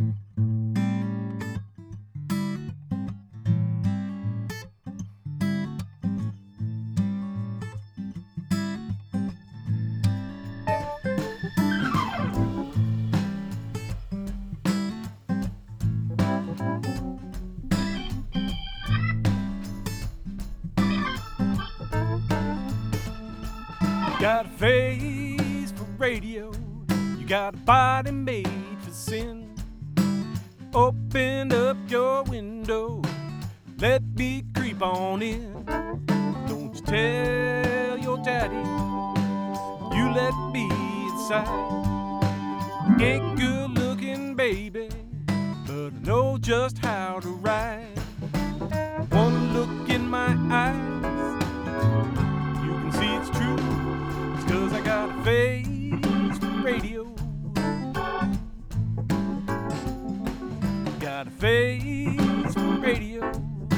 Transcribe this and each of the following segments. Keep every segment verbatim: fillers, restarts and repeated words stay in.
Got a face for radio, you got a body made for sin. Open up your window, let me creep on in. Don't you tell your daddy you let me inside. Ain't good looking, baby, but I know just how to ride. Wanna look in my eyes, you can see it's true. Cause I got a face for radio, got a face for radio.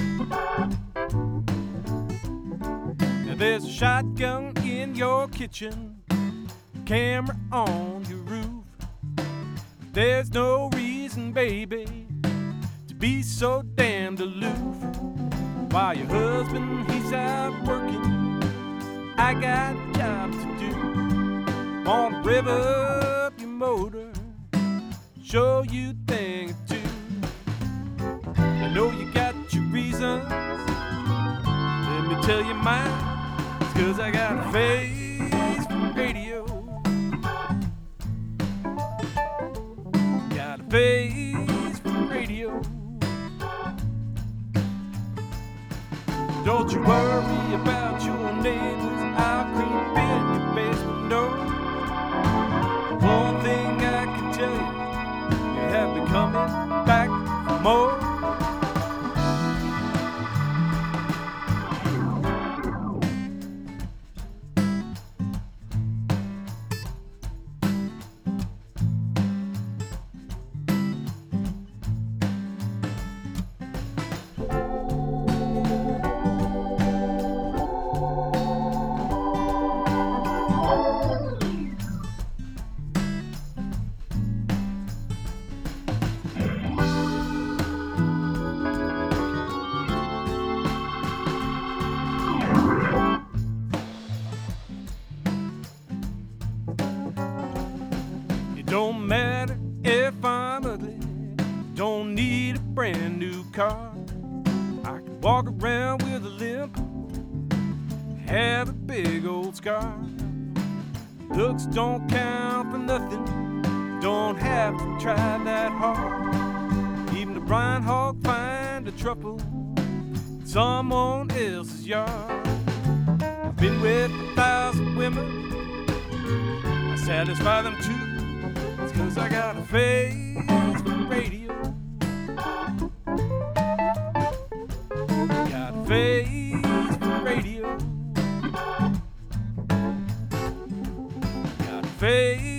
Now there's a shotgun in your kitchen, camera on your roof. There's no reason, baby, to be so damned aloof. While your husband, he's out working, I got a job to do. Wanna rev up your motor, show you a thing or two. I know you got your reasons, let me tell you mine. It's cause I got a face for radio, got a face for radio. Don't you worry about your neighbors, I'll creep in your basement door. One thing I can tell you, you have been coming back for more. Don't matter if I'm ugly, don't need a brand new car. I can walk around with a limp, have a big old scar. Looks don't count for nothing, don't have to try that hard. Even the blind hog find a truffle in someone else's yard. I've been with a thousand women, I satisfy them too. It's cause I got a face for radio, got a face for radio, got a face